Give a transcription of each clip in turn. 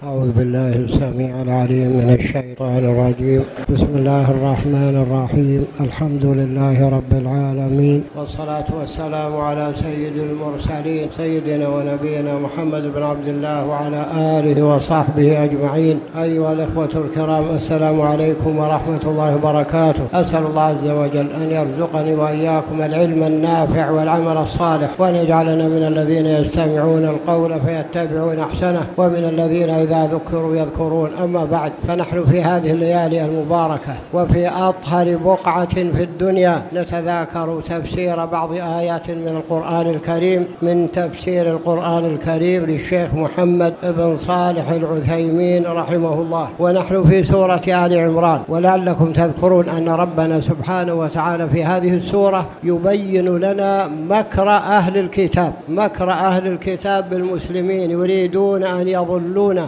أعوذ بالله السميع العليم من الشيطان الرجيم. بسم الله الرحمن الرحيم. الحمد لله رب العالمين، والصلاة والسلام على سيد المرسلين سيدنا ونبينا محمد بن عبد الله وعلى آله وصحبه أجمعين. أيها الإخوة الكرام، السلام عليكم ورحمة الله وبركاته. أسأل الله عز وجل أن يرزقني وإياكم العلم النافع والعمل الصالح، وأن يجعلنا من الذين يستمعون القول فيتبعون أحسنه، ومن الذين إذا ذكروا يذكرون. أما بعد، فنحن في هذه الليالي المباركة وفي أطهر بقعة في الدنيا نتذاكر تفسير بعض آيات من القرآن الكريم، من تفسير القرآن الكريم للشيخ محمد بن صالح العثيمين رحمه الله. ونحن في سورة آل عمران، ولعلكم تذكرون أن ربنا سبحانه وتعالى في هذه السورة يبين لنا مكر أهل الكتاب، مكر أهل الكتاب بالمسلمين، يريدون أن يضلون،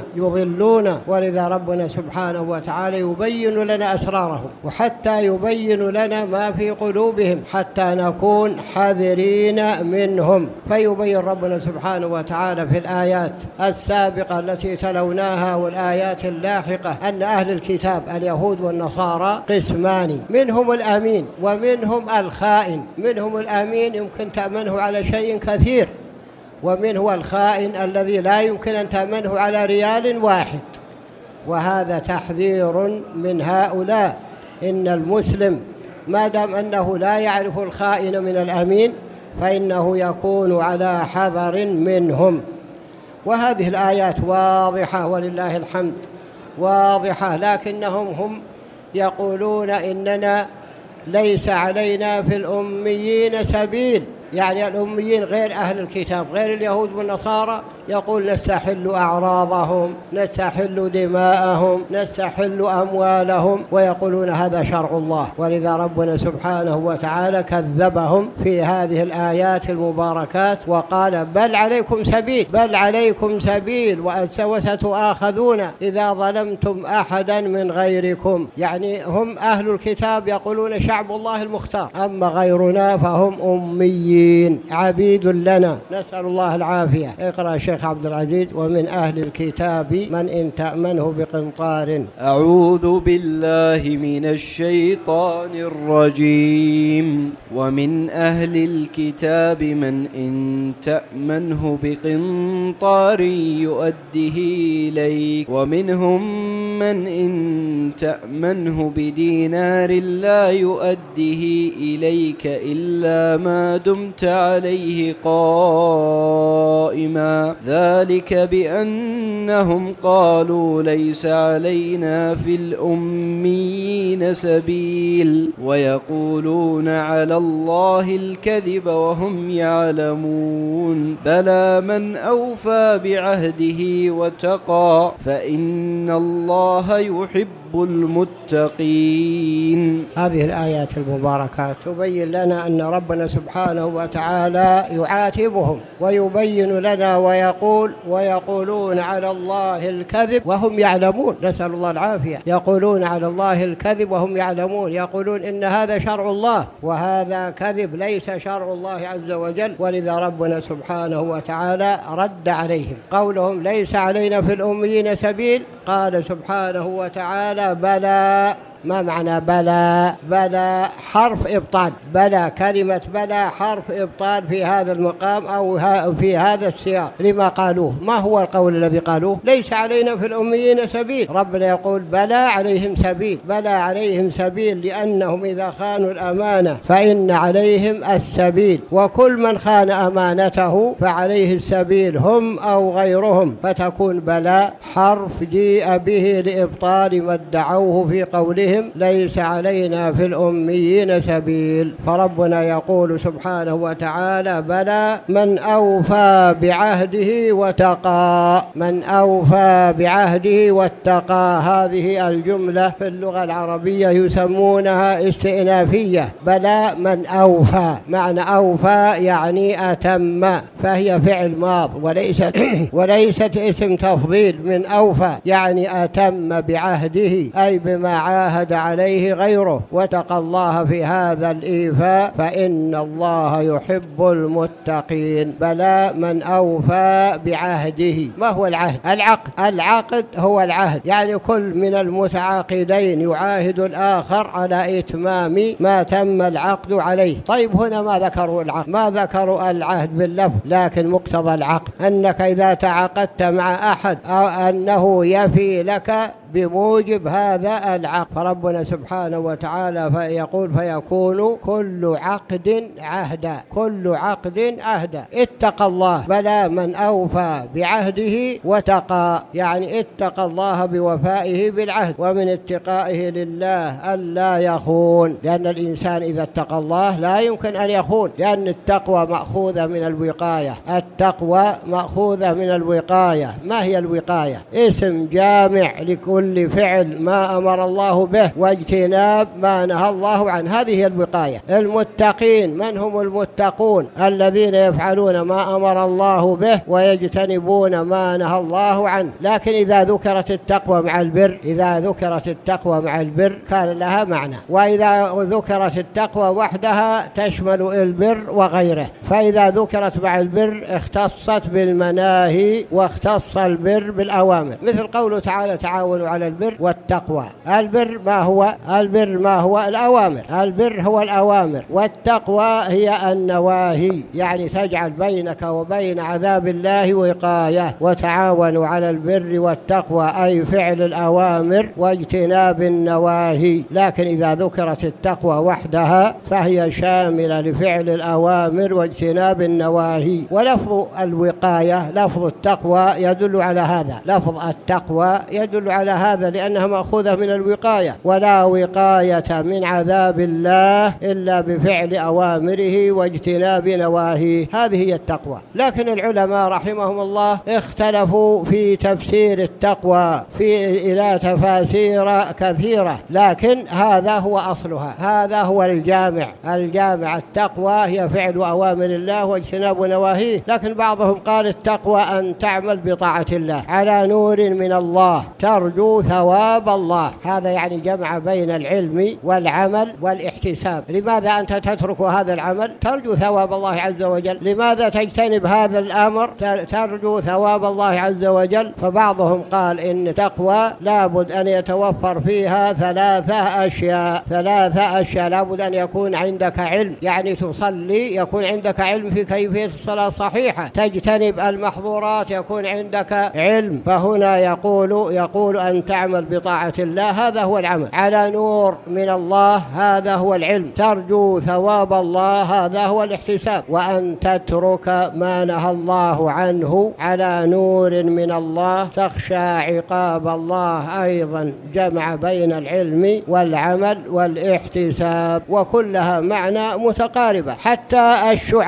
ولذا ربنا سبحانه وتعالى يبين لنا أسرارهم، وحتى يبين لنا ما في قلوبهم حتى نكون حذرين منهم. فيبين ربنا سبحانه وتعالى في الآيات السابقة التي تلوناها والآيات اللاحقة أن أهل الكتاب اليهود والنصارى قسمان، منهم الأمين ومنهم الخائن. منهم الأمين يمكن تأمنه على شيء كثير، ومنه الخائن الذي لا يمكن أن تأمنه على ريال واحد. وهذا تحذير من هؤلاء. إن المسلم ما دام أنه لا يعرف الخائن من الأمين فإنه يكون على حذر منهم. وهذه الآيات واضحة ولله الحمد، واضحة، لكنهم هم يقولون إننا ليس علينا في الأميين سبيل، يعني الأميين غير أهل الكتاب، غير اليهود والنصارى، يقول نستحل أعراضهم، نستحل دماءهم، نستحل أموالهم، ويقولون هذا شرع الله. ولذا ربنا سبحانه وتعالى كذبهم في هذه الآيات المباركات وقال بل عليكم سبيل، بل عليكم سبيل وستؤاخذون إذا ظلمتم أحدا من غيركم. يعني هم أهل الكتاب يقولون شعب الله المختار، أما غيرنا فهم أميين عبيد لنا، نسأل الله العافية. اقرأ شيخ عبد العزيز. ومن أهل الكتاب من إن تأمنه بقنطار. أعوذ بالله من الشيطان الرجيم. ومن أهل الكتاب من إن تأمنه بقنطار يؤده إليك، ومنهم من إن تأمنه بدينار لا يؤده إليك إلا ما دمت عليه قائما، ذلك بأنهم قالوا ليس علينا في الأميين سبيل، ويقولون على الله الكذب وهم يعلمون. بلى من أوفى بعهده واتقى فإن الله يحب المتقين. هذه الآيات المباركات تبين لنا أن ربنا سبحانه وتعالى يعاتبهم ويبين لنا ويقولون على الله الكذب وهم يعلمون، نسأل الله العافية. يقولون على الله الكذب وهم يعلمون، يقولون إن هذا شرع الله وهذا كذب، ليس شرع الله عز وجل. ولذا ربنا سبحانه وتعالى رد عليهم قولهم ليس علينا في الأميين سبيل. قال سبحانه وتعالى بلى. ما معنى بلى؟ بلى حرف إبطال، بلى كلمة بلى حرف إبطال في هذا المقام أو في هذا السياق. لما قالوه؟ ما هو القول الذي قالوه؟ ليس علينا في الأميين سبيل. ربنا يقول بلى عليهم سبيل، بلى عليهم سبيل، لأنهم إذا خانوا الأمانة فإن عليهم السبيل، وكل من خان أمانته فعليه السبيل، هم أو غيرهم. فتكون بلى حرف جيء به لإبطال ما ادعوه في قولهم ليس علينا في الأميين سبيل. فربنا يقول سبحانه وتعالى بلى من أوفى بعهده واتقى، من أوفى بعهده واتقى. هذه الجملة في اللغة العربية يسمونها استئنافية. بلى من أوفى، معنى أوفى يعني أتم، فهي فعل ماض وليست اسم تفضيل. من أوفى يعني أتم بعهده، أي بما عاهد عاهد عليه غيره واتقى الله في هذا الإيفاء فإن الله يحب المتقين. بلى من أوفى بعهده. ما هو العهد؟ العقد هو العهد، يعني كل من المتعاقدين يعاهد الآخر على إتمام ما تم العقد عليه. طيب هنا ما ذكروا العقد، ما ذكروا العهد باللفظ، لكن مقتضى العقد أنك إذا تعاقدت مع أحد أو أنه يفي لك بموجب هذا العقد. فربنا سبحانه وتعالى يقول فيكون كل عقد عهدا، كل عقد عهدا. اتقى الله، بلى من أوفى بعهده وتقى، يعني اتقى الله بوفائه بالعهد، ومن اتقائه لله ألا يخون، لأن الإنسان إذا اتقى الله لا يمكن أن يخون، لأن التقوى مأخوذة من الوقاية. التقوى مأخوذة من الوقاية. ما هي الوقاية؟ اسم جامع لكل فعل ما أمر الله به واجتناب ما نهى الله عنه، هذه هي الوقاية. المتقين من هم المتقون؟ الذين يفعلون ما أمر الله به ويجتنبون ما نهى الله عنه. لكن إذا ذكرت التقوى مع البر، إذا ذكرت التقوى مع البر كان لها معنى، وإذا ذكرت التقوى وحدها تشمل البر وغيره. فإذا ذكرت مع البر اختصت بالمناهي واختص البر بالأوامر، مثل قوله تعالى تعاونوا على البر والتقوى. البر ما هو؟ البر ما هو؟ الأوامر. البر هو الأوامر، والتقوى هي النواهي، يعني تجعل بينك وبين عذاب الله وقاية. وتعاونوا على البر والتقوى أي فعل الأوامر واجتناب النواهي. لكن إذا ذكرت التقوى وحدها فهي شاملة لفعل الأوامر واجتناب النواهي. ولفظ الوقاية، لفظ التقوى يدل على هذا، لفظ التقوى يدل على هذا، لأنها مأخوذة من الوقاية. ولا وقاية من عذاب الله إلا بفعل أوامره واجتناب نواهيه، هذه هي التقوى. لكن العلماء رحمهم الله اختلفوا في تفسير التقوى إلى تفاسير كثيرة، لكن هذا هو أصلها، هذا هو الجامع. التقوى هي فعل أوامر الله واجتناب نواهيه. لكن بعضهم قال التقوى أن تعمل بطاعة الله على نور من الله ترجو ثواب الله. هذا يعني جمع بين العلم والعمل والاحتساب. لماذا أنت تترك هذا العمل؟ ترجو ثواب الله عز وجل. لماذا تجتنب هذا الأمر؟ ترجو ثواب الله عز وجل. فبعضهم قال إن التقوى لابد أن يتوفر فيها ثلاثة أشياء. لابد أن يكون عندك علم، يعني تصلي يكون عندك علم في كيفية الصلاة الصحيحة، تجتنب المحظورات يكون عندك علم. فهنا يقول أن تعمل بطاعة الله، هذا هو العمل على نور من الله، هذا هو العلم. ترجو ثواب الله، هذا هو الاحتساب. وأن تترك ما نهى الله عنه على نور من الله تخشى عقاب الله، أيضا جمع بين العلم والعمل والاحتساب، وكلها معنى متقاربة. حتى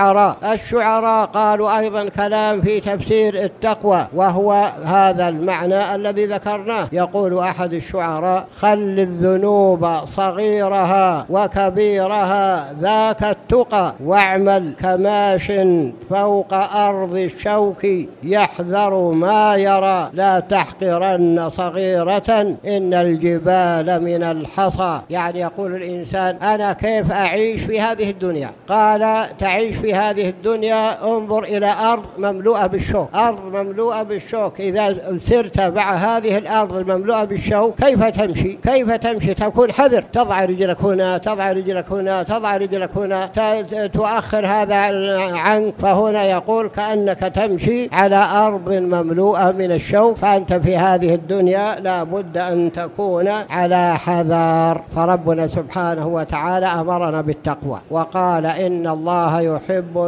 الشعراء قالوا أيضا كلام في تفسير التقوى، وهو هذا المعنى الذي ذكرناه. يقول أحد الشعراء: خل الذنوب صغيرها وكبيرها ذاك التقى، واعمل كماش فوق أرض الشوك يحذر ما يرى، لا تحقرن صغيرة إن الجبال من الحصى. يعني يقول الإنسان أنا كيف أعيش في هذه الدنيا؟ قال تعيش في هذه الدنيا انظر إلى أرض مملوءة بالشوك، أرض مملوءة بالشوك. إذا سرت مع هذه الأرض المملوءة بالشوك كيف تمشي؟ تكون حذر، تضع رجلك هنا، تضع رجلك هنا، تضع رجلك هنا، تؤخر هذا عنك. فهنا يقول كأنك تمشي على أرض مملوءة من الشوك. فأنت في هذه الدنيا لا بد أن تكون على حذر. فربنا سبحانه وتعالى أمرنا بالتقوى وقال إن الله يحب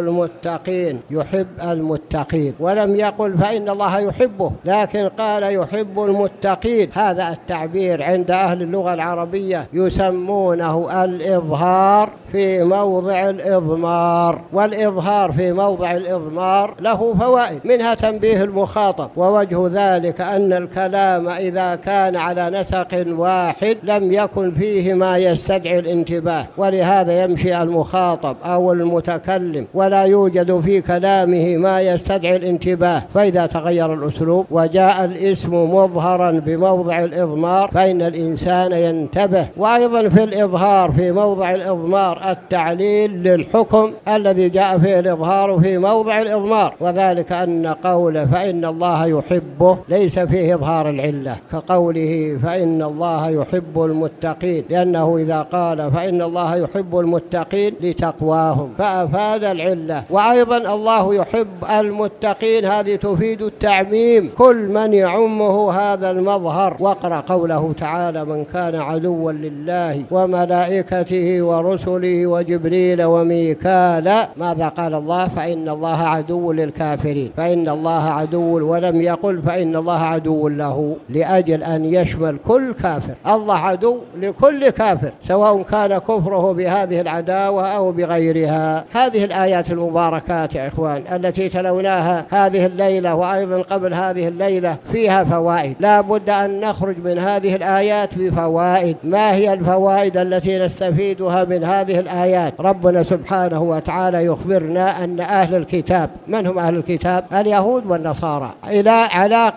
المتقين، ولم يقل فإن الله يحبه، لكن قال يحب المتقين. هذا التعبير عند أهل اللغة العربية يسمونه الإظهار في موضع الإضمار، والإظهار في موضع الإضمار له فوائد، منها تنبيه المخاطب. ووجه ذلك أن الكلام إذا كان على نسق واحد لم يكن فيه ما يستدعي الانتباه، ولهذا يمشي المخاطب أو المتكلم ولا يوجد في كلامه ما يستدعي الانتباه. فإذا تغير الأسلوب وجاء الاسم مظهرا بموضع الإضمار فإن الإنسان الإنسان ينتبه. وأيضا في الإظهار في موضع الإضمار التعليل للحكم الذي جاء فيه الإظهار في موضع الإضمار، وذلك أن قوله فإن الله يحبه ليس فيه إظهار العلة، كقوله فإن الله يحب المتقين، لأنه إذا قال فإن الله يحب المتقين لتقواهم فأفاد العلة. وأيضا الله يحب المتقين هذه تفيد التعميم، كل من يعمه هذا المظهر. واقرأ قوله تعالى من كان عدوا لله وملائكته ورسله وجبريل وميكال، ماذا قال الله؟ فإن الله عدو للكافرين، فإن الله عدو، ولم يقل فإن الله عدو له، لأجل أن يشمل كل كافر. الله عدو لكل كافر سواء كان كفره بهذه العداوة أو بغيرها. هذه الآيات المباركات يا إخوان التي تلوناها هذه الليلة وأيضا قبل هذه الليلة فيها فوائد، لا بد أن نخرج من هذه الآيات بفوائد. ما هي الفوائد التي نستفيدها من هذه الآيات؟ ربنا سبحانه وتعالى يخبرنا أن أهل الكتاب، من هم أهل الكتاب؟ اليهود والنصارى، على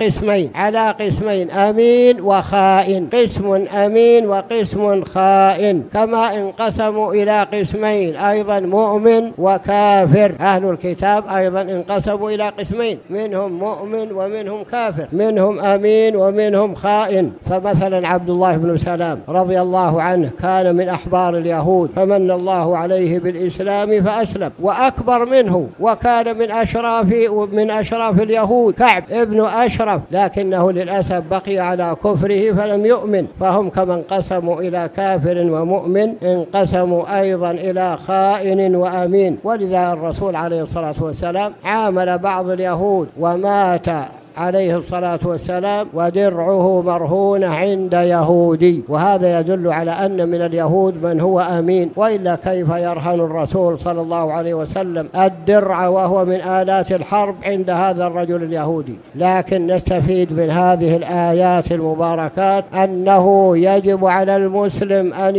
قسمين أمين وخائن، قسم أمين وقسم خائن، كما انقسموا إلى قسمين أيضا مؤمن وكافر. أهل الكتاب أيضا انقسموا إلى قسمين، منهم مؤمن ومنهم كافر، منهم أمين ومنهم خائن. فمثلا عبد الله بن سلام رضي الله عنه كان من أحبار اليهود، فمن الله عليه بالإسلام فأسلم، وأكبر منه وكان من أشراف اليهود كعب ابن أشرف، لكنه للأسف بقي على كفره فلم يؤمن. فهم كما انقسموا إلى كافر ومؤمن انقسموا أيضا إلى خائن وأمين. ولذا الرسول عليه الصلاة والسلام عامل بعض اليهود ومات عليه الصلاة والسلام ودرعه مرهونة عند يهودي، وهذا يدل على أن من اليهود من هو أمين، وإلا كيف يرهن الرسول صلى الله عليه وسلم الدرع وهو من آلات الحرب عند هذا الرجل اليهودي؟ لكن نستفيد من هذه الآيات المباركات أنه يجب على المسلم أن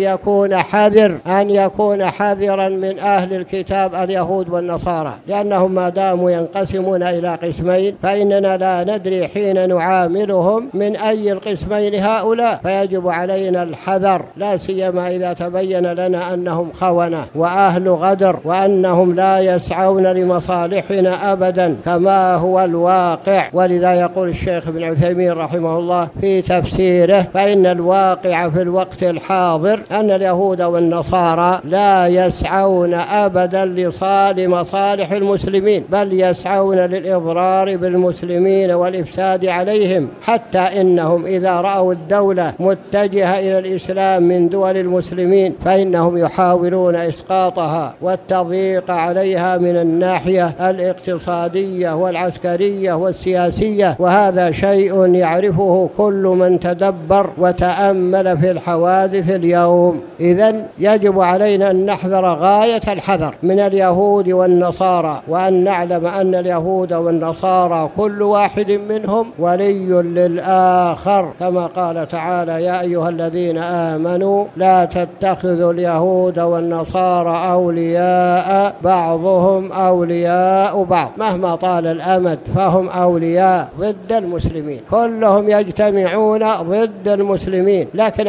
يكون حذرا من أهل الكتاب اليهود والنصارى، لأنهم ما داموا ينقسمون إلى قسمين فإننا لا ندري حين نعاملهم من أي القسمين هؤلاء، فيجب علينا الحذر، لا سيما إذا تبين لنا أنهم خونة وأهل غدر وأنهم لا يسعون لمصالحنا أبدا كما هو الواقع. ولذا يقول الشيخ ابن عثيمين رحمه الله في تفسيره فإن الواقع في الوقت الحاضر أن اليهود والنصارى لا يسعون أبدا لمصالح المسلمين، بل يسعون للإضرار بالمسلمين والإفساد عليهم، حتى إنهم إذا رأوا الدولة متجهة إلى الإسلام من دول المسلمين فإنهم يحاولون إسقاطها والتضييق عليها من الناحية الاقتصادية والعسكرية والسياسية، وهذا شيء يعرفه كل من تدبر وتأمل في الحوادث اليوم. إذن يجب علينا أن نحذر غاية الحذر من اليهود والنصارى، وأن نعلم أن اليهود والنصارى كل واحد منهم ولي للآخر، كما قال تعالى يا أيها الذين آمنوا لا تتخذوا اليهود والنصارى أولياء بعضهم أولياء بعض، مهما طال الأمد فهم أولياء ضد المسلمين، كلهم يجتمعون ضد المسلمين. لكن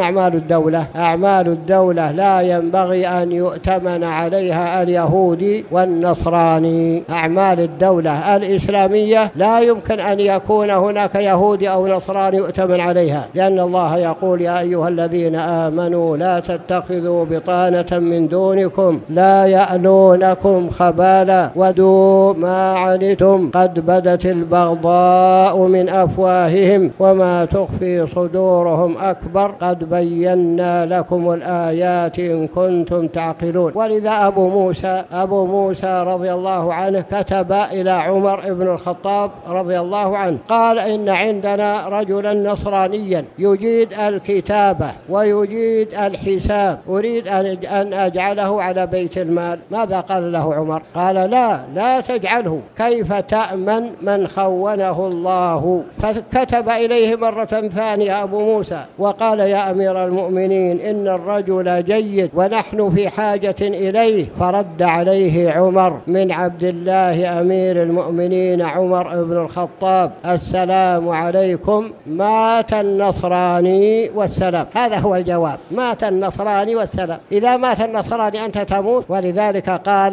أعمال الدولة لا ينبغي أن يؤتمن عليها اليهودي والنصراني. أعمال الدولة الإسلامية لا يمكن أن يكون هناك يهودي أو نصراني يؤتمن عليها، لأن الله يقول يا أيها الذين آمنوا لا تتخذوا بطانة من دونكم لا يألونكم خبالا ودوا ما عنتم قد بدت البغضاء من أفواههم وما تخفي صدورهم أكبر قد بينا لكم الآيات إن كنتم تعقلون. ولذا أبو موسى رضي الله عنه كتب إلى عمر بن الخطاب رضي الله عنه قال إن عندنا رجلا نصرانيا يجيد الكتابة ويجيد الحساب، أريد أن أجعله على بيت المال. ماذا قال له عمر؟ قال لا تجعله، كيف تأمن من خونه الله؟ فكتب إليه مرة ثانية أبو موسى وقال يا أمير المؤمنين إن الرجل جيد ونحن في حاجة إليه، فرد عليه عمر من عبد الله أمير المؤمنين عمر بن الخطاب الجواب السلام عليكم مات النصراني والسلام. هذا هو الجواب، مات النصراني والسلام. إذا مات النصراني أنت تموت. ولذلك قال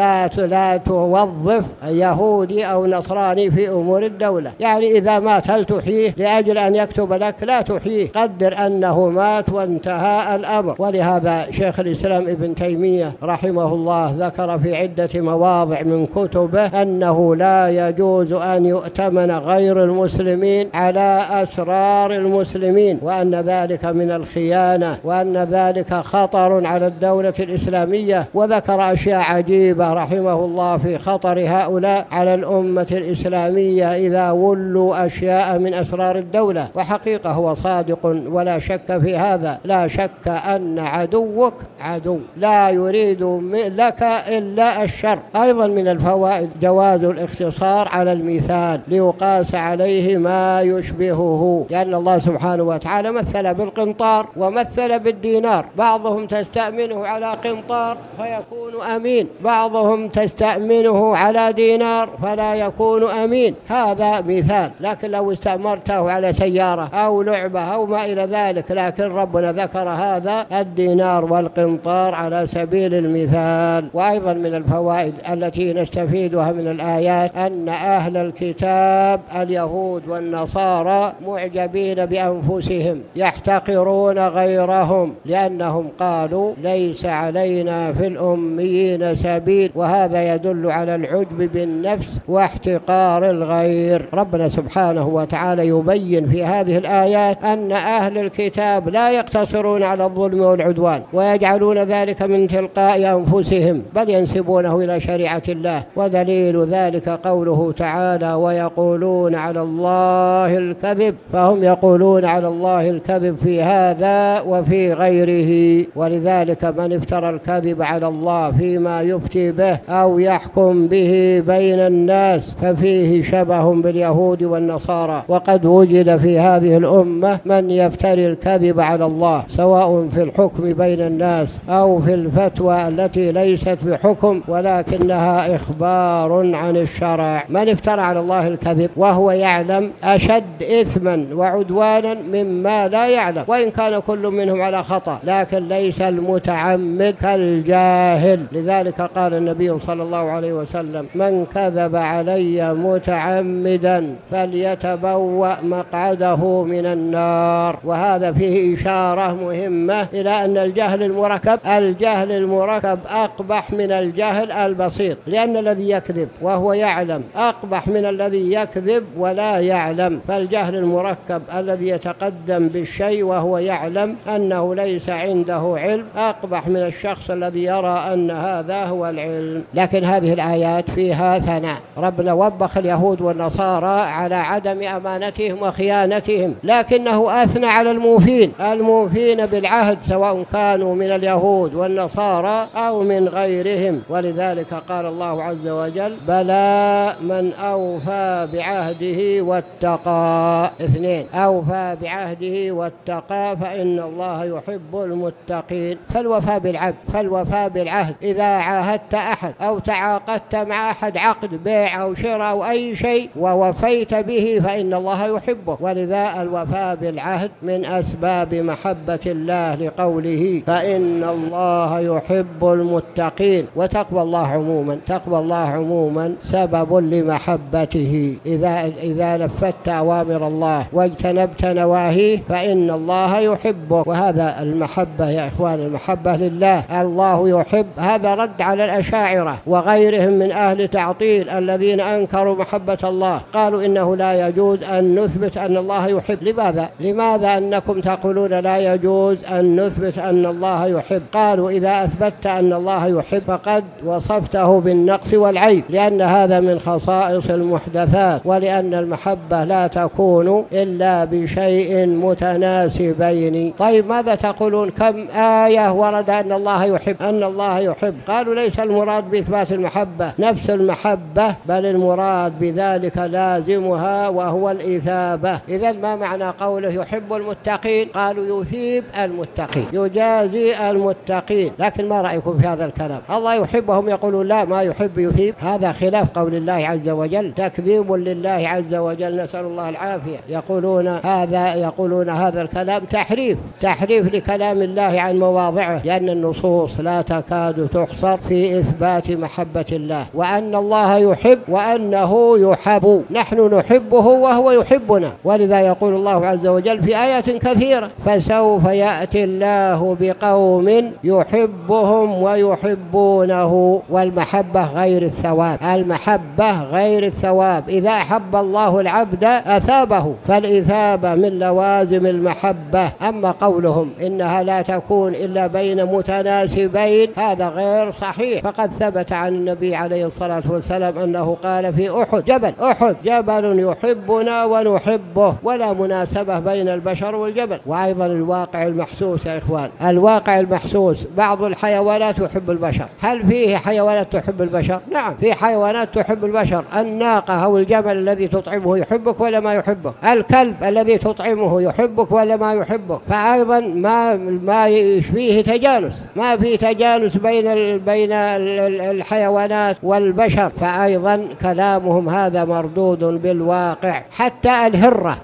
لا توظف يهودي أو نصراني في أمور الدولة. يعني إذا مات هل تحييه لأجل أن يكتب لك؟ لا تحييه، قدر أنه مات وانتهى الأمر. ولهذا شيخ الإسلام ابن تيمية رحمه الله ذكر في عدة مواضع من كتبه أنه لا يجوز أن يؤتمن غير المسلمين على أسرار المسلمين، وأن ذلك من الخيانة، وأن ذلك خطر على الدولة الإسلامية. وذكر أشياء عجيبة رحمه الله في خطر هؤلاء على الأمة الإسلامية إذا ولوا أشياء من أسرار الدولة. وحقيقة هو صادق ولا شك في هذا. لا شك أن عدوك عدو لا يريد لك إلا الشر. أيضا من الفوائد جواز الاختصار على المثال ليقاس عليه ما يشبهه، لأن الله سبحانه وتعالى مثل بالقنطار ومثل بالدينار. بعضهم تستأمنه على قنطار فيكون أمين، بعضهم تستأمنه على دينار فلا يكون أمين. هذا مثال. لكن لو استأمرته على سيارة أو لعبة أو ما إلى ذلك، لكن ربنا ذكر هذا الدينار والقنطار على سبيل المثال. وأيضا من الفوائد التي نستفيدها من الآيات أن أهل الكتاب اليهود والنصارى معجبين بأنفسهم، يحتقرون غيرهم، لأنهم قالوا ليس علينا في الأميين سبيل. وهذا يدل على العجب بالنفس واحتقار الغير. ربنا سبحانه وتعالى يبين في هذه الآيات أن أهل الكتاب لا يقتصرون على الظلم والعدوان ويجعلون ذلك من تلقاء أنفسهم، بل ينسبونه إلى شريعة الله. ودليل ذلك قوله تعالى ويقولون على الله الكذب، فهم يقولون على الله الكذب في هذا وفي غيره. ولذلك من افترى الكذب على الله فيما يفتي به أو يحكم به بين الناس ففيه شبه باليهود والنصارى. وقد وجد في هذه الأمة من يفتري الكذب على الله سواء في الحكم بين الناس أو في الفتوى التي ليست بحكم ولكنها إخبار عن الشرع. من افترى على الله الكذب وهو يعلم أشد إثما وعدوانا مما لا يعلم، وإن كان كل منهم على خطأ، لكن ليس المتعمد كالجاهل. لذلك قال النبي صلى الله عليه وسلم من كذب علي متعمدا فليتبوأ مقعده من النار. وهذا فيه إشارة مهمة إلى أن الجهل المركب أقبح من الجهل البسيط، لأن الذي يكذب وهو يعلم أقبح من الذي يكذب ولا يعلم. فالجهل المركب الذي يتقدم بالشيء وهو يعلم أنه ليس عنده علم أقبح من الشخص الذي يرى أن هذا هو العلم. لكن هذه الآيات فيها ثناء. ربنا وبخ اليهود والنصارى على عدم أمانتهم وخيانتهم، لكنه أثنى على الموفين بالعهد سواء كانوا من اليهود والنصارى أو من غيرهم. ولذلك قال الله عز وجل بلى من أوفى بعهده واتقى. 2 أوفى بعهده واتقى فإن الله يحب المتقين. فالوفاء بالعهد إذا عاهدت أحد أو تعاقدت مع أحد عقد بيع أو شراء أو أي شيء ووفيت به فإن الله يحبه. ولذا الوفاء بالعهد من أسباب محبة الله لقوله فإن الله يحب المتقين. وتقوى الله عموما سبب لمحبته. إذا نفذت أوامر الله واجتنبت نواهيه فإن الله يحبه. وهذا المحبة يا إخوان، المحبة لله. الله يحب، هذا رد على الأشاعرة وغيرهم من أهل تعطيل الذين أنكروا محبة الله، قالوا إنه لا يجوز أن نثبت أن الله يحب. لماذا أنكم تقولون لا يجوز أن نثبت أن الله يحب؟ قالوا إذا أثبتت أن الله يحب فقد وصفته بالنقص والعيب، لأن هذا من خصائص المحدثات، ولأن المحبة لا تكون إلا بشيء متناسبين. طيب ماذا تقولون؟ كم آية ورد أن الله يحب. قالوا ليس المراد بإثبات المحبة نفس المحبة، بل المراد بذلك لازمها وهو الإثابة. إذن ما معنى قوله يحب المتقين؟ قالوا يثيب المتقين، يجازي المتقين. لكن ما رأيكم في هذا الكلام؟ الله يحبهم يقولون لا ما يحب يثيب. هذا خلاف قول الله عز وجل، تكذيب لله الله عز وجل، نسأل الله العافية، يقولون هذا الكلام تحريف لكلام الله عن مواضعه، لأن النصوص لا تكاد تحصر في إثبات محبة الله، وأن الله يحب وأنه يحب، نحن نحبه وهو يحبنا. ولذا يقول الله عز وجل في آيات كثيرة: فسوف يأتي الله بقوم يحبهم ويحبونه. والمحبة غير الثواب، المحبة غير الثواب. إذا أحب الله العبد أثابه، فالإثابة من لوازم المحبة. أما قولهم إنها لا تكون إلا بين متناسبين هذا غير صحيح، فقد ثبت عن النبي عليه الصلاة والسلام أنه قال في أحد جبل يحبنا ونحبه، ولا مناسبة بين البشر والجبل. وأيضا الواقع المحسوس يا إخوان، الواقع المحسوس، بعض الحيوانات يحب البشر. هل فيه حيوانات تحب البشر؟ نعم، في حيوانات تحب البشر. الناقة أو الجمل الذي تطعمه يحبك ولا ما يحبك؟ الكلب الذي تطعمه يحبك ولا ما يحبك؟ فأيضا ما فيه تجانس، ما في تجانس بين الحيوانات والبشر، فأيضا كلامهم هذا مردود بالواقع. حتى الهرة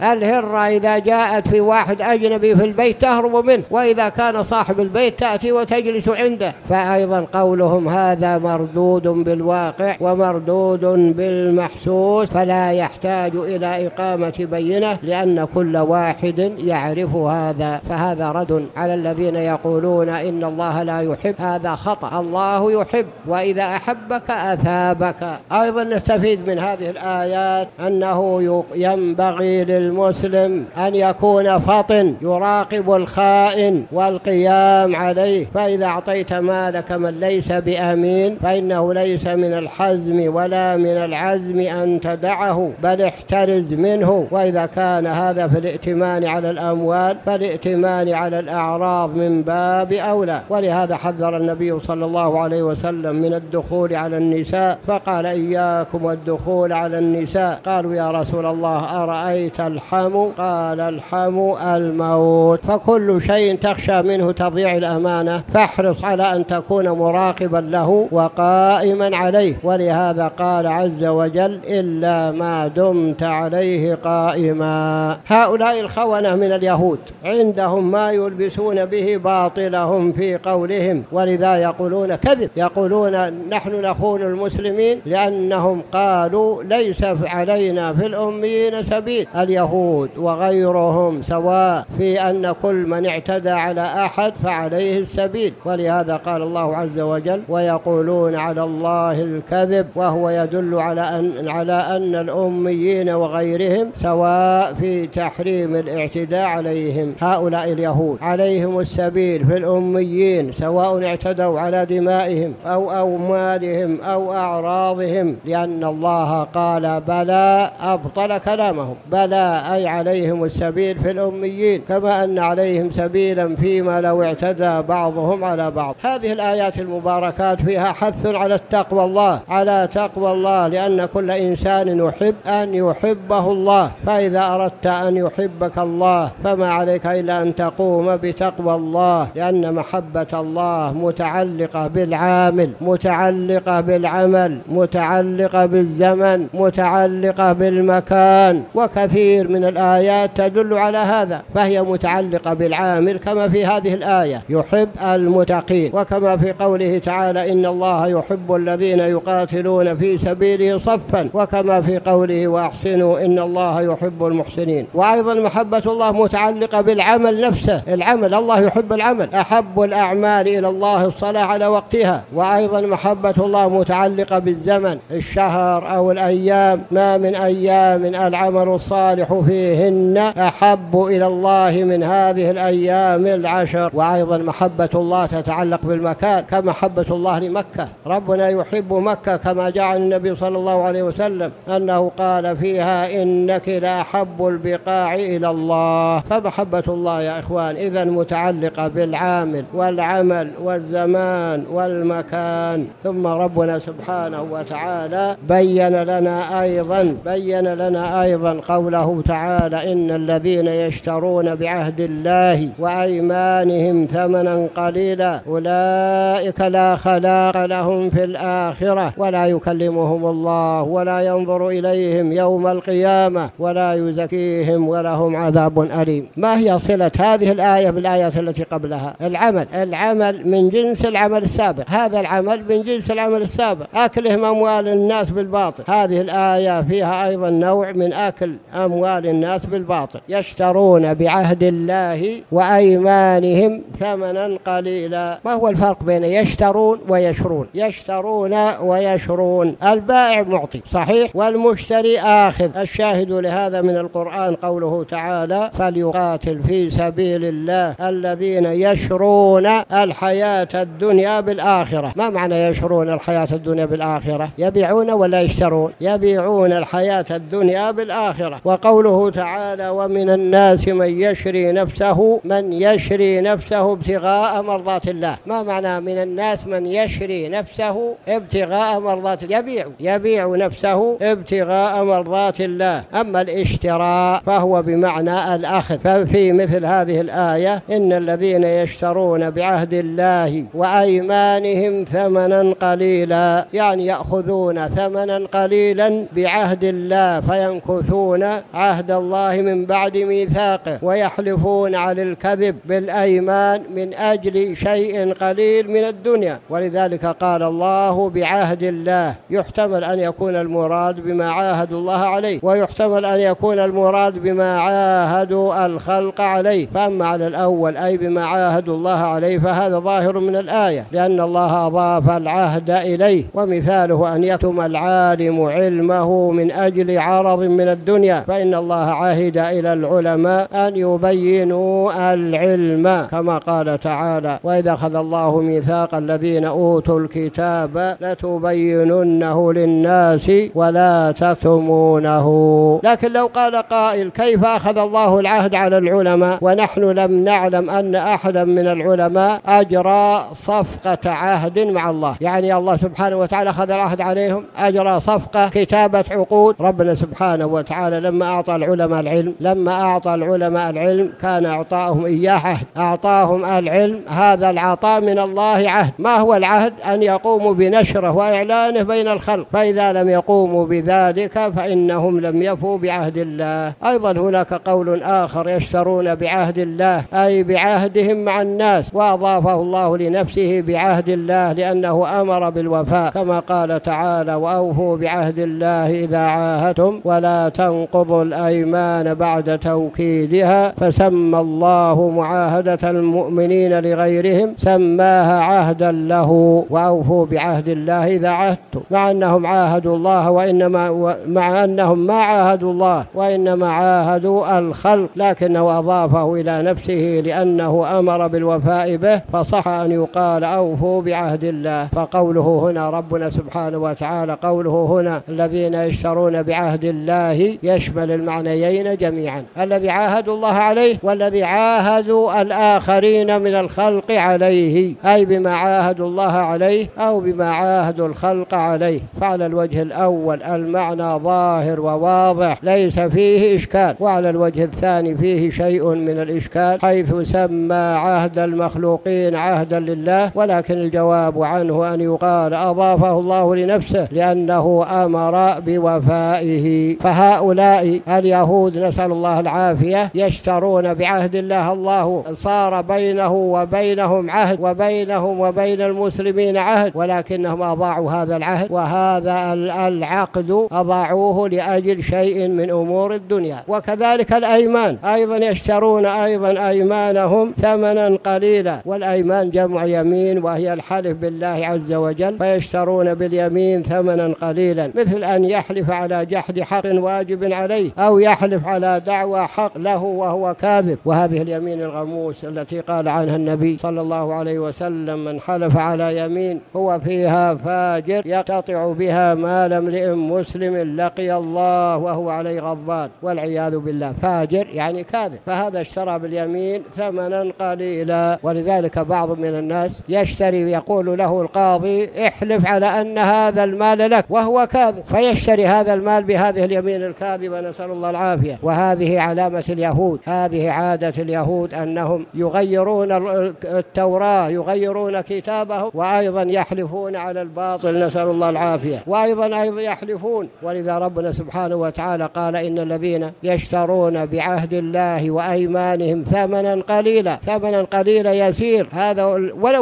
إذا جاءت في واحد أجنبي في البيت تهرب منه، وإذا كان صاحب البيت تأتي وتجلس عنده، فأيضا قولهم هذا مردود بالواقع ومردود بالمحسوس، فلا يحتاج إلى إقامة بينة، لأن كل واحد يعرف هذا. فهذا رد على الذين يقولون إن الله لا يحب، هذا خطأ. الله يحب، وإذا أحبك أثابك. أيضا نستفيد من هذه الآيات أنه ينبغي للمسلم أن يكون فطن يراقب الخائن والقيام عليه، فإذا أعطيت مالك من ليس بأمين فإنه ليس من الحزم ولا من العزم أن تدعه، بل احترز منه. وإذا كان هذا في الائتمان على الأموال فالائتمان على الأعراض من باب أولى. ولهذا حذر النبي صلى الله عليه وسلم من الدخول على النساء، فقال: إياكم والدخول على النساء. قالوا: يا رسول الله أرأيت الحم؟ قال: الحم الموت. فكل شيء تخشى منه تضيع الأمانة فاحرص على أن تكون مراقبا له وقائما عليه. ولهذا قال عز وجل: إلا ما دمت عليه قائما. هؤلاء الخونة من اليهود عندهم ما يلبسون به باطلهم في قولهم، ولذا يقولون كذب، يقولون نحن نخون المسلمين لأنهم قالوا ليس علينا في الأميين سبيل. اليهود وغيرهم سواء في أن كل من اعتدى على أحد فعليه السبيل. ولهذا قال الله عز وجل: ويقولون على الله الكذب، وهو يدل على أن الأميين وغيرهم سواء في تحريم الاعتداء عليهم. هؤلاء اليهود عليهم السبيل في الأميين سواء اعتدوا على دمائهم أو أموالهم أو أعراضهم، لأن الله قال بلى، أبطل كلامهم. بلى أي عليهم السبيل في الأميين، كما أن عليهم سبيلا فيما لو اعتدى بعضهم على بعض. هذه الآيات المباركات فيها حث على التقوى الله، على تقوى الله، لأن كل إنسان يحب أن يحبه الله. فإذا أردت أن يحبك الله فما عليك إلا أن تقوم بتقوى الله، لأن محبة الله متعلقة بالعامل، متعلقة بالعمل، متعلقة بالزمن، متعلقة بالمكان. وكثير من الآيات تدل على هذا، فهي متعلقة بالعامل كما في هذه الآية: يحب المتقين، وكما في قوله تعالى: إن الله يحب الذين يقاتلون في سبيله صفا، وكما في قوله: وأحسنوا إن الله يحب المحسنين. وأيضا محبة الله متعلقة بالعمل نفسه، العمل، الله يحب العمل، أحب الأعمال إلى الله الصلاة على وقتها. وأيضا محبة الله متعلقة بالزمن، الشهر أو الأيام، ما من أيام العمل الصالح فيهن أحب إلى الله من هذه الأيام العشر. وأيضا محبة الله تتعلق بالمكان، كمحبة الله لمكة. ربنا يحب مكة كما جاء عن النبي صلى الله عليه وسلم أنه قال فيها: إنك لأحب البقاع إلى الله. فمحبة الله يا إخوان إذن متعلقة بالعامل والعمل والزمان والمكان. ثم ربنا سبحانه وتعالى بين لنا أيضا قوله تعالى: إن الذين يشترون بعهد الله وأيمانهم ثمنا قليلا أولئك لا خلاق لهم في الآخرة ولا يكلمهم الله ولا ينظر إليهم يوم القيامة ولا يزكيهم ولهم عذاب أليم. ما هي صلة هذه الآية بالآيات التي قبلها؟ العمل من جنس العمل السابق، هذا العمل من جنس العمل السابق، أكلهم أموال الناس بالباطل. هذه الآية فيها أيضا نوع من أكل أموال الناس بالباطل. يشترون بعهد الله وأيمانهم ثمنا قليلا. ما هو الفرق بين يشترون ويشرون؟ يشترون ويشرون، البائع معطي صحيح والمشتري آخذ. الشاهد لهذا من القرآن قوله تعالى: فليقاتل في سبيل الله الذين يشرون الحياة الدنيا بالآخرة. ما معنى يشرون الحياة الدنيا بالآخرة؟ يبيعون ولا يشترون؟ يبيعون الحياة الدنيا بالآخرة. وقوله تعالى: ومن الناس من يشري نفسه ابتغاء مرضات الله. ما معنى من الناس من يشري نفسه ابتغاء مرضات الله؟ يبيع نفسه ابتغاء مرضات الله. أما الاشتراء فهو بمعنى الأخذ. ففي مثل هذه الآية: إن الذين يشترون بعهد الله وأيمانهم ثمنا قليلا، يعني يأخذون ثمنا قليلا بعهد الله فينكثون عهد الله من بعد ميثاقه، ويحلفون على الكذب بالأيمان من أجل شيء قليل من الدنيا. ولذلك قال الله بعهد الله. يحتمل أن يكون المراد بما عاهدوا الله عليه، ويحتمل أن يكون المراد بما عاهدوا الخلق عليه. فأما على الأول أي بما عاهدوا الله عليه فهذا ظاهر من الآية، لأن الله أضاف العهد إليه. ومثاله أن يكتم العالم علمه من أجل عرض من الدنيا، فإن الله عهد إلى العلماء أن يبينوا العلم، كما قال تعالى: وإذا أخذ الله ميثاق الذين أوتوا الكتاب لتبيننه للناس ولا تكتمونه. لكن لو قال قائل: كيف أخذ الله العهد على العلماء ونحن لم نعلم أن أحدا من العلماء أجرى صفقة عهد مع الله؟ يعني الله سبحانه وتعالى أخذ العهد عليهم، أجرى صفقة كتابة عقود. ربنا سبحانه وتعالى لما أعطى العلماء العلم كان أعطاهم إياه عهد، أعطاهم العلم. هذا العطاء من الله عهد. ما هو العهد؟ أن يقوموا بنشره وإعلانه بين الخلق، فإذا لم يقوموا بذلك فإنهم لم يفوا بعهد الله. أيضا هناك قول آخر: يشترون بعهد الله أي بعهدهم مع الناس، وأضافه الله لنفسه بعهد الله لأنه أمر بالوفاء، كما قال تعالى: وأوفوا بعهد الله إذا عاهدتم ولا تنقضوا الأيمان بعد توكيدها. فسمى الله معاهدة المؤمنين لغيرهم سماها عهدا له. وأوفوا بعهد الله إذا عاهدتم، مع أنهم عاهدوا الله مع أنهم ما عاهدوا الله وإنما عاهدوا الخلق، لكنه أضافه إلى نفسه لأنه أمر بالوفاء به، فصح أن يقال أوفوا بعهد الله. فقوله هنا ربنا سبحانه وتعالى قوله هنا الذين يشترون بعهد الله يشمل المعنيين جميعا: الذي عاهدوا الله عليه والذي عاهدوا الآخرين من الخلق عليه، أي بما عاهدوا الله عليه أو بما عاهدوا الخلق عليه. فعلى الوجه الأول المعنى ظاهر وواضح ليس فيه إشكال، وعلى الوجه الثاني فيه شيء من الإشكال، حيث سمى عهد المخلوقين عهدا لله، ولكن الجواب عنه أن يقال أضافه الله لنفسه لأنه أمر بوفائه. فهؤلاء اليهود نسأل الله العافية يشترون بعهد الله، الله صار بينه وبينهم عهد وبينهم وبين المسلمين عهد، ولكنهم أضاعوا هذا العهد، وهذا العقد أضاعوه لأجل شيء من أمور الدنيا. وكذلك الأيمان أيضا يشترون أيضا أيمانهم ثمنا قليلا، والأيمان جمع يمين وهي الحلف بالله عز وجل، فيشترون باليمين ثمنا قليلا، مثل أن يحلف على جحد حق واجب عليه أو يحلف على دعوى حق له وهو كاذب. وهذه اليمين الغموس التي قال عنها النبي صلى الله عليه وسلم: من حلف على يمين هو فيها فاجر يقتطع بها مال امرئ مسلم لقي الله وهو عليه غضبان، والعياذ بالله. فاجر يعني كاذب، فهذا اشترى باليمين ثمنا قليلا. ولذلك بعض من الناس يشتري، يقول له القاضي: احلف على أن هذا المال لك، وهو كاذب، فيشتري هذا المال بهذه اليمين الكاذبة، نسأل الله العافية. وهذه علامة اليهود، هذه عادة اليهود أنهم يغيرون التوراة، يغيرون كتابه، وأيضا يحلفون على الباطل، نسأل الله العافية. وأيضا يحلفون ولذا ربنا سبحانه وتعالى قال إن الذين يشترون بعهد الله وأيمانهم ثمنا قليلا يسير، هذا ولو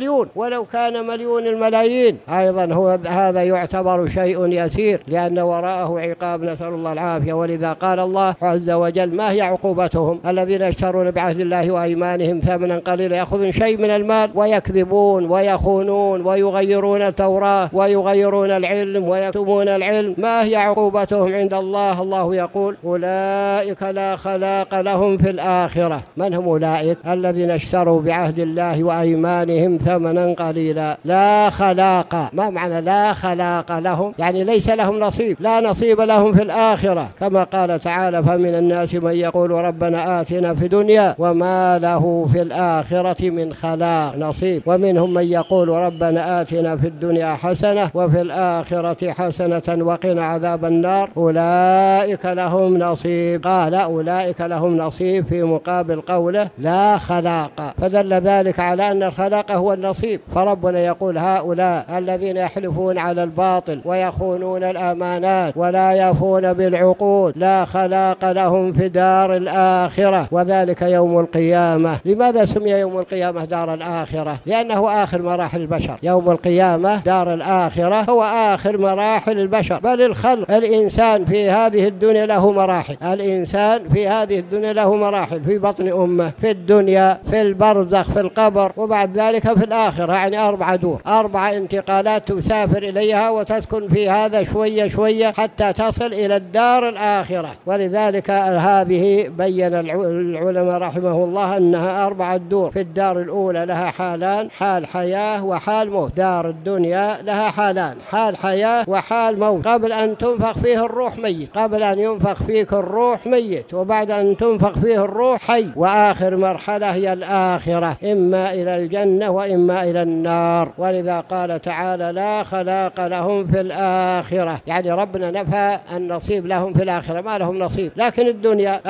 كان مليون الملايين أيضا هذا يعتبر شيء يسير، لأن وراءه عقاب، نسأل الله العافية. ولذا قال الله عز وجل ما هي عقوبتهم؟ الذين يشترون بعهد الله وأيمانهم ثمنا قليلا، يأخذون شيء من المال ويكذبون ويخونون ويغيرون التوراة ويغيرون العلم ويكتمون العلم، ما هي عقوبتهم عند الله؟ الله يقول أولئك لا خلاق لهم في الآخرة. من هم أولئك؟ الذين اشتروا بعهد الله وأيمانهم ثمنا قليلا. لا خلاق، ما معنى لا خلاق لهم؟ يعني ليس لهم نصيب، لا نصيب لهم في الآخرة، كما قال تعالى فمن الناس من يقول ربنا آتنا في الدنيا وما له في الآخرة من خلاق نصيب، ومنهم من يقول ربنا آتنا في الدنيا حسنة وفي الآخرة حسنة وقنا عذاب النار أولئك لهم نصيب. قال أولئك لهم نصيب في مقابل قوله لا خلاق، فدل ذلك على أن الخلاق هو النصيب. فربنا يقول هؤلاء الذين يحلفون على الباطل ويخونون الأمانات ولا يفون بالعقود لا خلاق لهم في دار الآخرة، وذلك يوم القيامة. لماذا سمي يوم القيامة دار الآخرة؟ لأنه آخر مراحل البشر. يوم القيامة دار الآخرة هو آخر مراحل البشر، بل الخلق. الإنسان في هذه الدنيا له مراحل، الإنسان في هذه الدنيا له مراحل، في بطن أمه، في الدنيا، في البرزخ، في القبر، وبعد ذلك في الآخرة، يعني 4 دور، 4 انتقالات تسافر إليها وتسكن في هذا شوية شوية حتى تصل إلى الدار الآخرة. ولذلك هذه بين العلماء رحمه الله أنها 4 دور. في الدار الأولى لها حالان، حال حياة وحال موت. دار الدنيا لها حالان، حال حياة وحال موت. قبل أن تنفخ فيه الروح ميت، قبل أن ينفخ فيك الروح ميت، وبعد أن تنفخ فيه الروح حي. وآخر مرحلة هي الآخرة، إما إلى الجنة وإما إلى النار. ولذا قال تعالى لا خلاق لهم في الآخرة، يعني ربنا نفى النصيب لهم في الآخرة، ما لهم نصيب. لكن الدنيا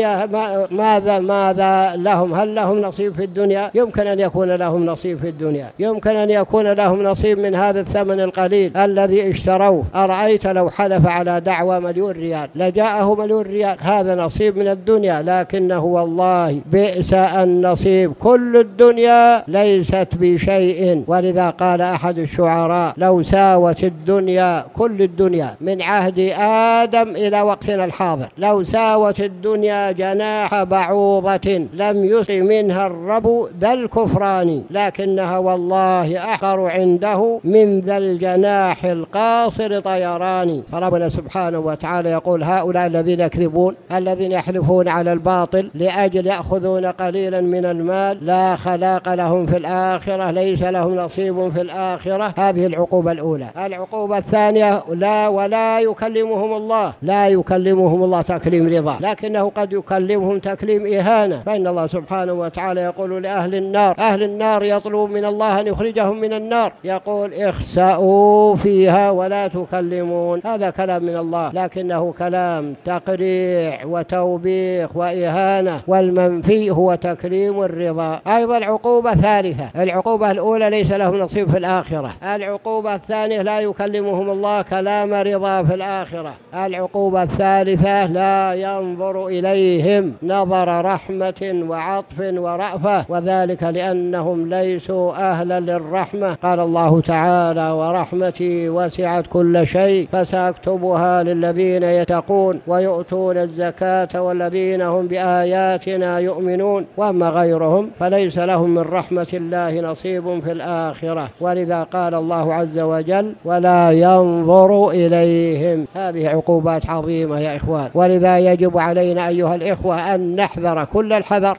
ماذا لهم؟ هل لهم نصيب في الدنيا؟ يمكن أن يكون لهم نصيب في الدنيا، يمكن أن يكون لهم نصيب من هذا الثمن القليل الذي اشتروه. أرأيت لو حلف على دعوى 1,000,000 ريال لجاءه 1,000,000 ريال، هذا نصيب من الدنيا، لكنه والله بئس النصيب. كل الدنيا ليست بشيء. ولذا قال أحد الشعراء لو ساوت الدنيا، كل الدنيا من عهد آدم إلى وقتنا الحاضر، لو ساوت الدنيا جناح بعوضة لم يسق منها الرب ذا الكفران، لكنها والله أحقر عنده من ذا الجناح القاصر طيران. فربنا سبحانه وتعالى يقول هؤلاء الذين يكذبون، الذين يحلفون على الباطل لأجل يأخذون قليلا من المال، لا خلاق لهم في الآخرة، ليس لهم نصيب في الآخرة. هذه العقوبة الأولى. العقوبة الثانية ولا يكلمهم الله، لا يكلمهم الله تكليم رضا، لكنه قد يكلمهم تكليم إهانة. فإن الله سبحانه وتعالى يقول لأهل النار، أهل النار يطلب من الله أن يخرجهم من النار، يقول اخسأوا فيها ولا تكلمون. هذا كلام من الله، لكنه كلام تقريع وتوبيخ وإهانة، والمنفي هو تكليم الرضا. أيضا العقوبة ثالثة. العقوبة الأولى ليس لهم نصيب في الآخرة، العقوبة الثانية لا يكلمهم الله كلام رضا في الآخرة، العقوبة الثالثة لا ينظر إليهم نظر رحمة وعطف ورأفة، وذلك لأنهم ليسوا أهلا للرحمة. قال الله تعالى ورحمتي وسعت كل شيء فسأكتبها للذين يتقون ويؤتون الزكاة والذين هم بآياتنا يؤمنون، وأما غيرهم فليس لهم من رحمة الله نصيب في الآخرة. ولذا قال الله عز وجل ولا ينظر إليهم. هذه عقوبات عظيمة يا إخوان، ولذا يجب علينا أيها الإخوة أن نحذر كل الحذر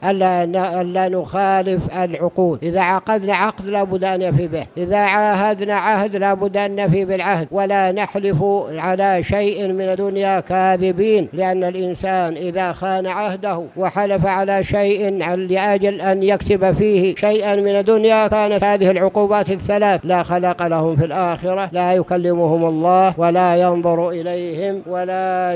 ألا نخالف العقود. إذا عقدنا عقد لا بد أن نفي به، إذا عاهدنا عهد لا بد أن نفي بالعهد، ولا نحلف على شيء من الدنيا كاذبين، لأن الإنسان إذا خان عهده وحلف على شيء لأجل أن يكسب فيه شيئا من الدنيا كانت هذه العقوبات الثلاث. لا خلاق لهم في الآخرة، لا يكلمهم الله، ولا ينظر إليهم، ولا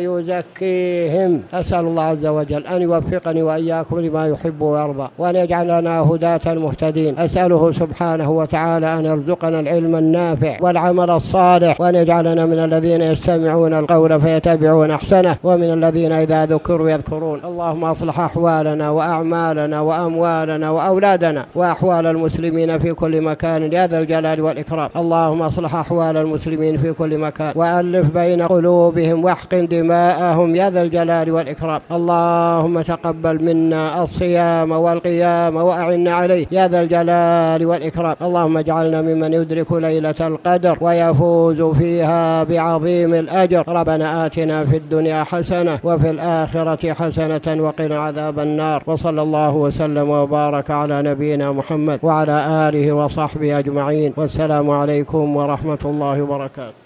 يزكيهم. أسأل الله عز وجل أن يوفقني وإياكم لما يحب ويرضى، وأن يجعلنا هداة مهتدين. أسأله سبحانه وتعالى أن يرزقنا العلم النافع والعمل الصالح، وأن يجعلنا من الذين يستمعون القول فيتبعون أحسنه، ومن الذين إذا ذكروا يذكرون. اللهم أصلح أحوالنا وأعمالنا وأموالنا وأولادنا وأحوال المسلمين في كل مكان يا ذا الجلال والإكرام. اللهم أصلح أحوال المسلمين في كل مكان وألف بين قلوبهم واحقن دماءهم يا ذا الجلال والإكرام. اللهم تقبل منا الصيام والقيام وأعنا عليه يا ذا الجلال والإكرام. اللهم اجعلنا ممن يدرك ليلة القدر ويفوز فيها بعظيم الأجر. ربنا آتنا في الدنيا حسنة وفي الآخرة حسنة وقنا عذاب النار. وصلى الله وسلم وبارك على نبينا محمد وعلى آله وصحبه أجمعين، والسلام عليكم ورحمة الله وبركاته.